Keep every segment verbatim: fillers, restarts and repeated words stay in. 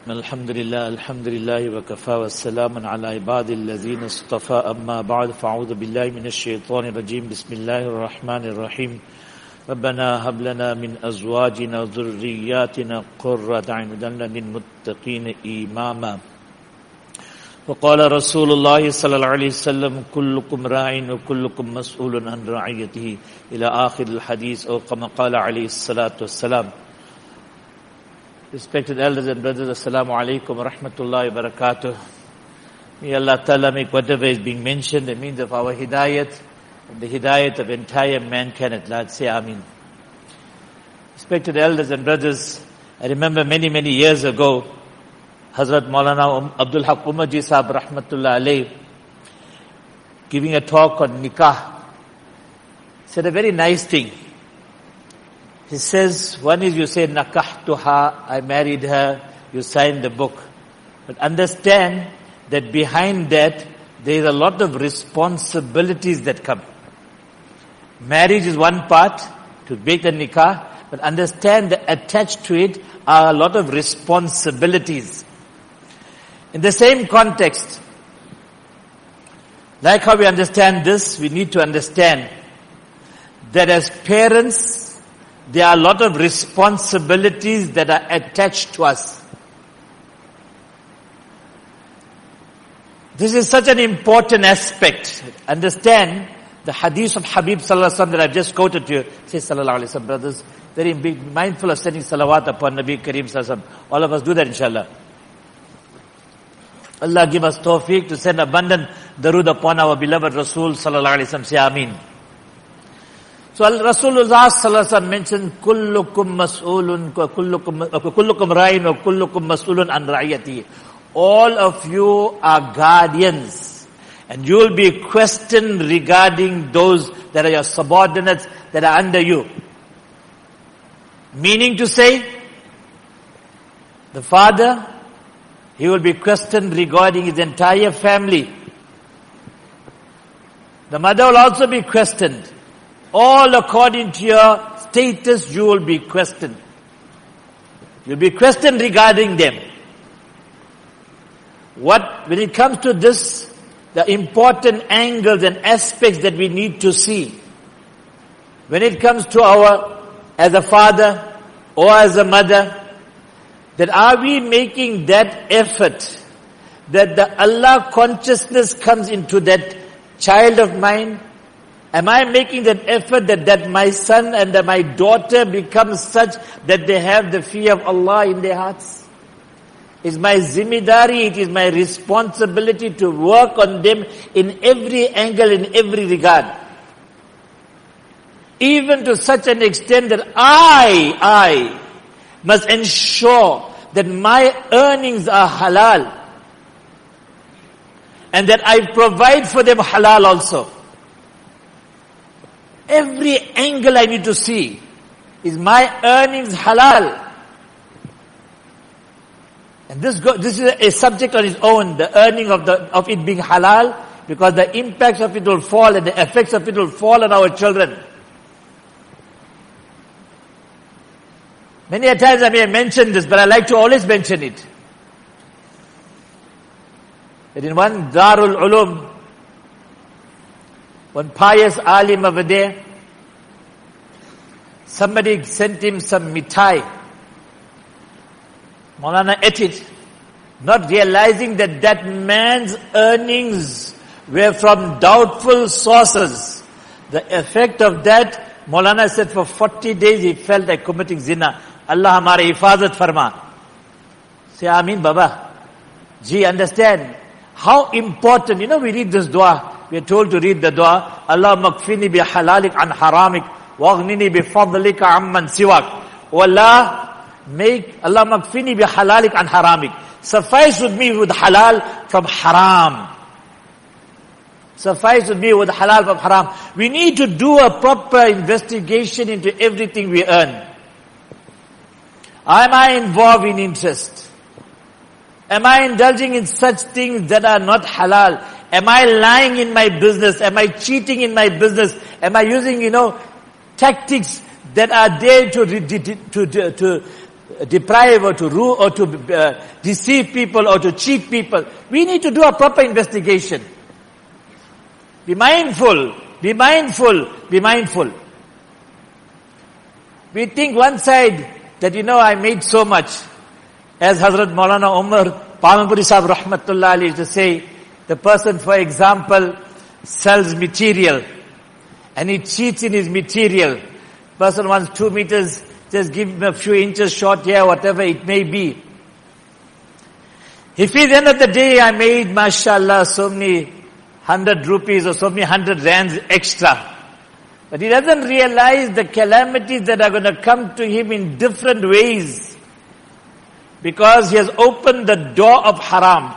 الحمد لله الحمد لله وكفى والسلام على عباد الذين اصطفى أما بعد فأعوذ بالله من الشيطان الرجيم بسم الله الرحمن الرحيم ربنا هب لنا من أزواجنا وذرياتنا قرة أعين واجعلنا للمتقين إماما وقال رسول الله صلى الله عليه وسلم كلكم راع وكلكم مسؤول عن رعيته إلى آخر الحديث أو كما قال عليه الصلاة والسلام. Respected elders and brothers, Assalamu alaikum wa rahmatullahi wa barakatuh. May Allah Ta'ala make whatever is being mentioned the means of our hidayat and the hidayat of entire mankind at large. Say Ameen. Respected elders and brothers, I remember many, many years ago, Hazrat Maulana Abdul Haq Umar Ji Sahab Rahmatullah Alayh giving a talk on nikah, said a very nice thing. He says, one is you say, nakahtuha, I married her, you sign the book. But understand that behind that, there is a lot of responsibilities that come. Marriage is one part, to make the nikah, but understand that attached to it are a lot of responsibilities. In the same context, like how we understand this, we need to understand that as parents, there are a lot of responsibilities that are attached to us. This is such an important aspect. Understand the hadith of Habib Sallallahu Alaihi Wasallam that I've just quoted to you. Say Sallallahu Alaihi Wasallam, brothers. Very big, mindful of sending salawat upon Nabi Kareem Sallallahu Alaihi Wasallam. All of us do that inshallah. Allah give us tawfiq to send abundant darood upon our beloved Rasul Sallallahu Alaihi Wasallam. Say Ameen. So Rasulullah Sallallahu Alaihi Wasallam mentioned, kullukum mas'ulun, kullukum, kullukum ra'in wa kullukum mas'ulun an ra'iyati. All of you are guardians. And you will be questioned regarding those that are your subordinates, that are under you. Meaning to say, the father, he will be questioned regarding his entire family. The mother will also be questioned. All according to your status, you will be questioned. You'll be questioned regarding them. What, when it comes to this, the important angles and aspects that we need to see. When it comes to our, as a father or as a mother, that are we making that effort, that the Allah consciousness comes into that child of mine? Am I making that effort that, that my son and that my daughter become such that they have the fear of Allah in their hearts? It's my zimidari, it is my responsibility to work on them in every angle, in every regard. Even to such an extent that I, I must ensure that my earnings are halal. And that I provide for them halal also. Every angle I need to see. Is my earnings halal? And this go, this is a subject on its own, the earning of the of it being halal, because the impacts of it will fall and the effects of it will fall on our children. Many a times I may have mentioned this, but I like to always mention it. That in one Darul Ulum, one pious alim over there, somebody sent him some mithai. Maulana ate it, not realizing that that man's earnings were from doubtful sources. The effect of that, Maulana said for forty days he felt like committing zina. Allah hamare hifazat farma. Say Ameen Baba. Ji, understand how important, you know we read this dua. We are told to read the dua, Allah makfini bi halalik an haramik, waghnini bi fadlika amman siwak. O Allah, make, Allah makfini bi halalik an haramik. Suffice with me with halal from haram. Suffice with me with halal from haram. We need to do a proper investigation into everything we earn. Am I involved in interest? Am I indulging in such things that are not halal? Am I lying in my business? Am I cheating in my business? Am I using, you know, tactics that are there to, to, to, to deprive or to rule or to uh, deceive people or to cheat people. We need to do a proper investigation. Be mindful, be mindful, be mindful. We think one side that, you know, I made so much. As Hazrat Maulana Umar Pamanpuri Sahib Rahmatullah Ali used to say, the person, for example, sells material and he cheats in his material. Person wants two meters, just give him a few inches short here, whatever it may be. If at the end of the day I made, mashallah, so many hundred rupees or so many hundred rands extra, but he doesn't realize the calamities that are going to come to him in different ways because he has opened the door of haram.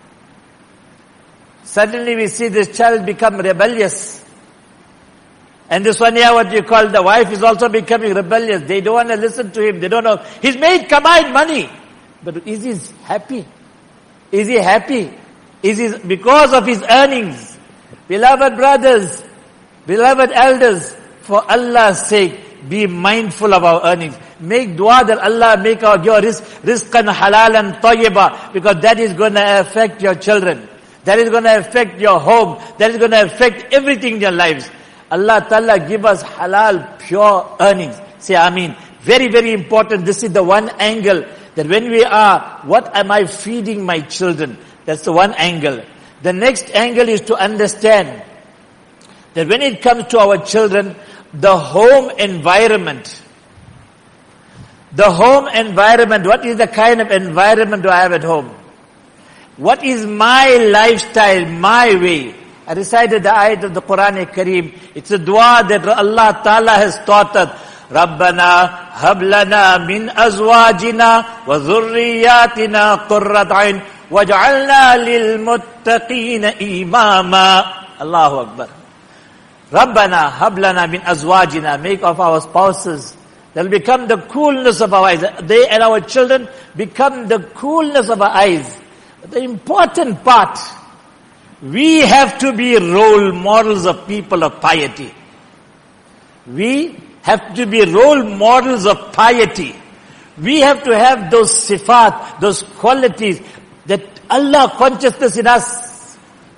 Suddenly we see this child become rebellious. And this one here, what you call the wife, is also becoming rebellious. They don't want to listen to him. They don't know. He's made combined money. But is he happy? Is he happy? Is he, because of his earnings? Beloved brothers, beloved elders, for Allah's sake, be mindful of our earnings. Make dua that Allah make our, your rizq, rizqan halalan tayyiba, because that is going to affect your children. That is going to affect your home. That is going to affect everything in your lives. Allah Ta'ala give us halal, pure earnings. Say Ameen. Very, very important. This is the one angle that when we are, what am I feeding my children? That's the one angle. The next angle is to understand that when it comes to our children, the home environment, the home environment, what is the kind of environment do I have at home? What is my lifestyle, my way? I recited the ayat of the Quran Kareem. It's a dua that Allah Ta'ala has taught us. Rabbana hablana min azwajina wa dhurriyatina qurrat ayn waj'alna lil muttaqina imama. Allahu Akbar. Rabbana hablana min azwajina. Make of our spouses. They'll become the coolness of our eyes. They and our children become the coolness of our eyes. The important part, we have to be role models of people of piety. We have to be role models of piety. We have to have those sifat, those qualities, that Allah consciousness in us.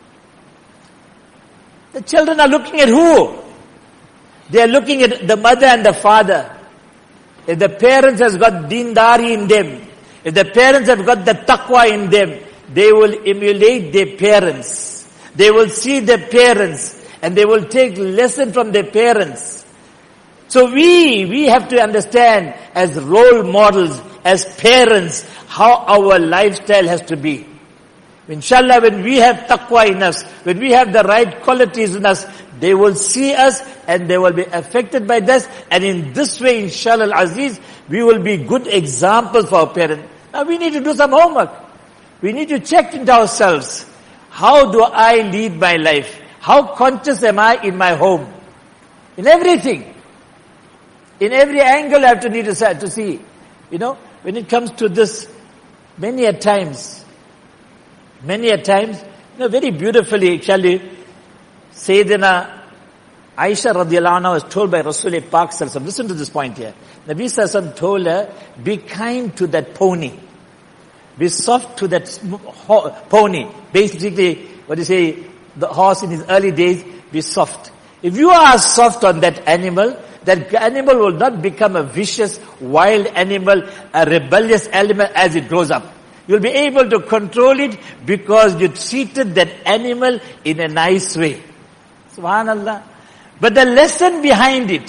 The children are looking at who? They are looking at the mother and the father. If the parents has got deendari in them, if the parents have got the taqwa in them, they will emulate their parents. They will see their parents and they will take lesson from their parents. So we, we have to understand as role models, as parents, how our lifestyle has to be. Inshallah, when we have taqwa in us, when we have the right qualities in us, they will see us and they will be affected by this. And in this way, inshallah al-aziz, we will be good examples for our parents. Now we need to do some homework. We need to check into ourselves. How do I lead my life? How conscious am I in my home? In everything. In every angle I have to need to, to see. You know, when it comes to this, many a times, many a times, you know, very beautifully actually, Sayyidina Aisha radiallahu anha was told by Rasul Pak sallallahu alaihi wasallam, listen to this point here. Nabi sallallahu alaihi wasallam told her, be kind to that pony. Be soft to that pony. Basically, what do you say, the horse in his early days, be soft. If you are soft on that animal, that animal will not become a vicious, wild animal, a rebellious animal as it grows up. You'll be able to control it because you treated that animal in a nice way. Subhanallah. But the lesson behind it,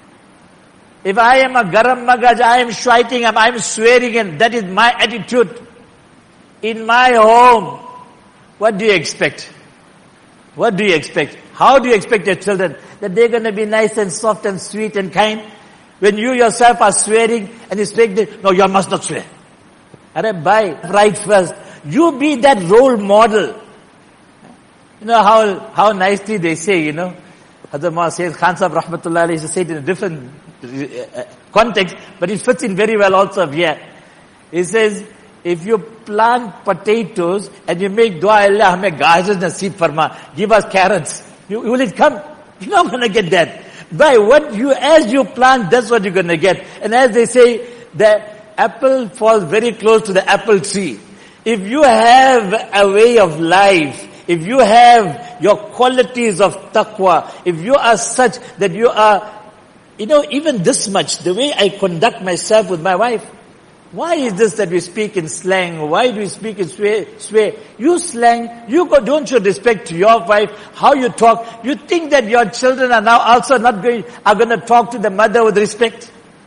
if I am a garam magaj, I am shouting, I am swearing, and that is my attitude in my home, what do you expect? What do you expect? How do you expect your children that they're going to be nice and soft and sweet and kind when you yourself are swearing and expecting, no, you must not swear. Arre, bye, right first. You be that role model. You know how how nicely they say, you know, Hazrat Maulana says, Khan Sahib Rahmatullah alayhi said it in a different uh, context, but it fits in very well also here. He says, if you plant potatoes and you make dua, Allah hame gajars naseeb farma, give us carrots, you, will it come? You're not going to get that. By what you, as you plant, that's what you're going to get. And as they say, that apple falls very close to the apple tree. If you have a way of life, if you have your qualities of taqwa, if you are such that you are, you know, even this much, the way I conduct myself with my wife, why is this that we speak in slang? Why do we speak in swear? swear? You slang, you go, don't show respect to your wife, how you talk. You think that your children are now also not going, are going to talk to the mother with respect?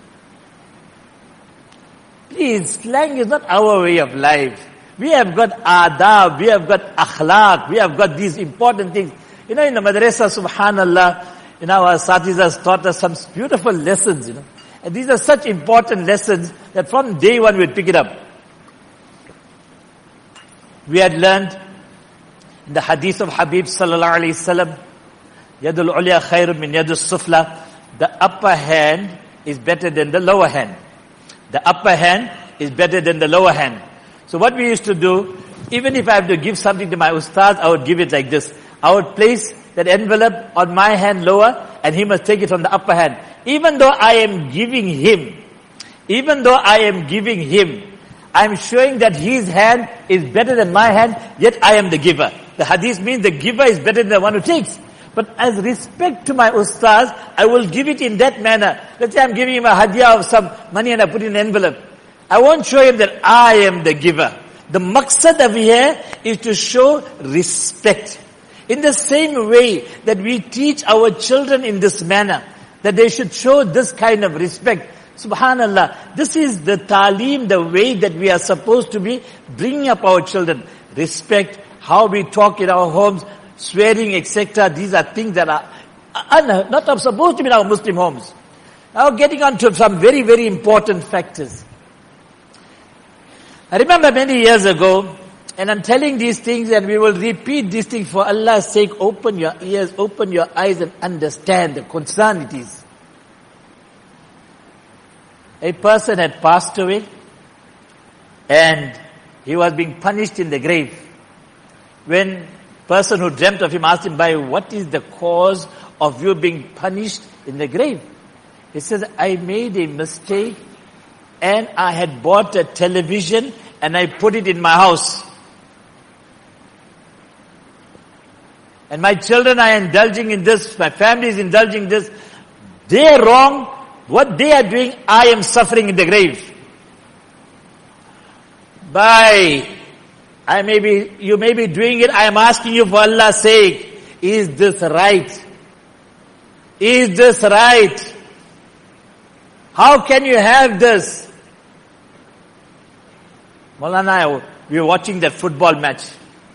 Please, slang is not our way of life. We have got adab, we have got akhlaq, we have got these important things. You know, in the madrasa, subhanallah, you know, our satis has taught us some beautiful lessons, you know. And these are such important lessons that from day one we'd pick it up. We had learned in the hadith of Habib sallallahu alayhi wasallam, Yadul ulya khairun min yadus sufla, the upper hand is better than the lower hand. The upper hand is better than the lower hand. So what we used to do, even if I have to give something to my ustad, I would give it like this. I would place that envelope on my hand lower and he must take it from the upper hand. Even though I am giving him, even though I am giving him, I am showing that his hand is better than my hand, yet I am the giver. The hadith means the giver is better than the one who takes. But as respect to my ustaz, I will give it in that manner. Let's say I'm giving him a hadiyah of some money and I put it in an envelope. I won't show him that I am the giver. The maqsad over here is to show respect. In the same way that we teach our children in this manner, that they should show this kind of respect. Subhanallah, this is the ta'aleem, the way that we are supposed to be bringing up our children. Respect, how we talk in our homes, swearing, et cetera. These are things that are un- not supposed to be in our Muslim homes. Now getting on to some very, very important factors. I remember many years ago, and I'm telling these things and we will repeat these things for Allah's sake. Open your ears, open your eyes and understand the concern it is. A person had passed away and he was being punished in the grave. When person who dreamt of him asked him, by what is the cause of you being punished in the grave? He says, I made a mistake and I had bought a television and I put it in my house. And my children are indulging in this, my family is indulging in this. They are wrong. What they are doing, I am suffering in the grave. By, I may be, you may be doing it, I am asking you for Allah's sake, is this right? Is this right? How can you have this? Maulana, we were watching that football match.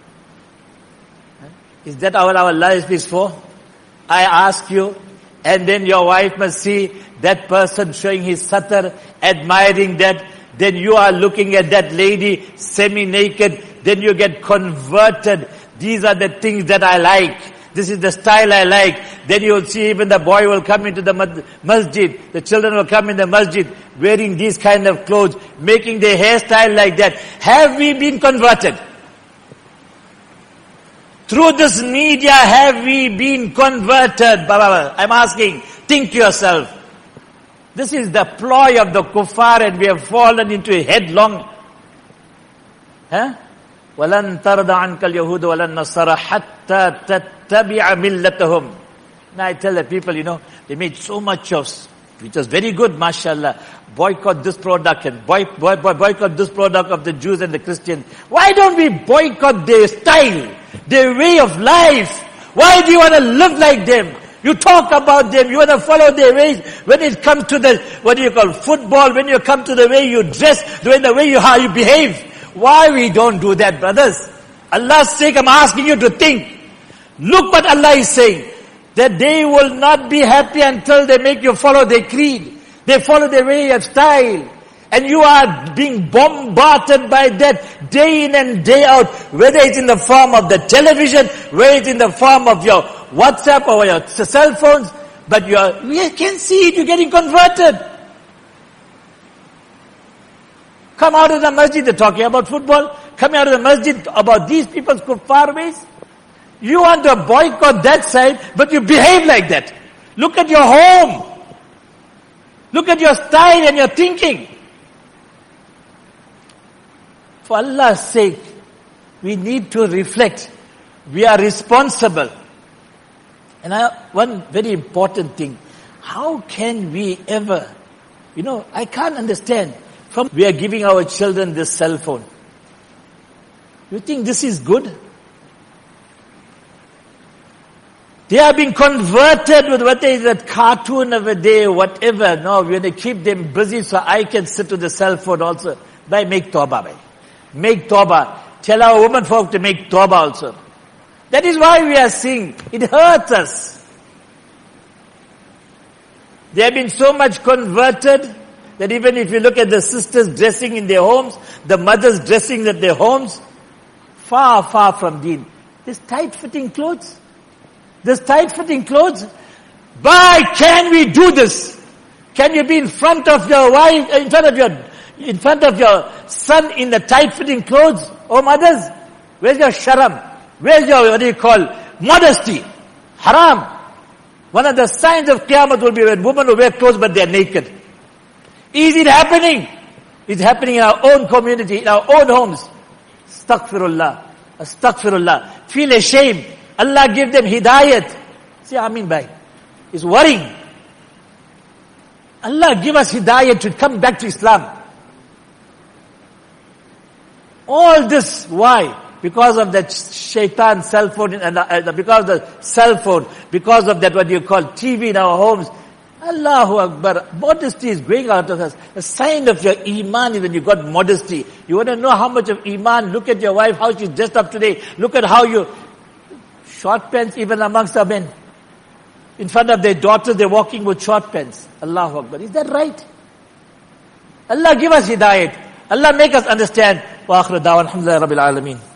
Is that what our life is for? I ask you, and then your wife must see that person showing his satar, admiring that, then you are looking at that lady semi-naked, then you get converted. These are the things that I like. This is the style I like. Then you will see even the boy will come into the masjid. The children will come in the masjid wearing these kind of clothes, making their hairstyle like that. Have we been converted? Through this media, have we been converted? Baba, I'm asking, think to yourself. This is the ploy of the kuffar and we have fallen into a headlong. Huh? وَلَن تَرْضَ عَنْكَ الْيَهُودُ وَلَن نَصَرَ حَتَّى تَتَّبِعَ مِلَّتَهُم. Now I tell the people, you know, they made so much of, which was very good, mashallah. Boycott this product and boy, boy, boy, boycott this product of the Jews and the Christians. Why don't we boycott their style, their way of life? Why do you want to live like them? You talk about them, you want to follow their ways. When it comes to the, what do you call, football, when you come to the way you dress, the way you, how you behave. Why we don't do that, brothers? Allah's sake, I'm asking you to think. Look what Allah is saying. That they will not be happy until they make you follow their creed. They follow their way of style. And you are being bombarded by that day in and day out. Whether it's in the form of the television, whether it's in the form of your WhatsApp or your cell phones. But you are, you can see it, you're getting converted. Come out of the masjid, they're talking about football. Come out of the masjid about these people's kuffar ways. You want to boycott that side, but you behave like that. Look at your home. Look at your style and your thinking. For Allah's sake, we need to reflect. We are responsible. And I, one very important thing, how can we ever, you know, I can't understand, from we are giving our children this cell phone. You think this is good? They are being converted with what is that cartoon of a day, whatever. No, we're going to keep them busy so I can sit with the cell phone also. By make tawbah, bhai. Make tawbah. Tell our women folk to make tawbah also. That is why we are seeing, it hurts us. They have been so much converted that even if you look at the sisters dressing in their homes, the mothers dressing at their homes, far, far from deen. This tight-fitting clothes. This tight-fitting clothes. Why can we do this? Can you be in front of your wife, in front of your, in front of your son in the tight-fitting clothes? Oh mothers, where's your sharam? Where's your, what do you call, modesty? Haram. One of the signs of Qiyamah will be when women will wear clothes but they are naked. Is it happening? It's happening in our own community, in our own homes. Astaghfirullah. Astaghfirullah. Feel ashamed. Allah give them hidayat. See, Amin bhai. It's worrying. Allah give us hidayat to come back to Islam. All this, why? Because of that shaitan cell phone, and uh, because of the cell phone, because of that what you call T V in our homes. Allahu Akbar. Modesty is going out of us. A sign of your iman is when you got modesty. You want to know how much of iman? Look at your wife, how she's dressed up today. Look at how you, short pants even amongst the men. In front of their daughters, they're walking with short pants. Allahu Akbar. Is that right? Allah give us hidayat. Allah make us understand. Wa akhir da'wan alhamdulillahi rabbil alameen.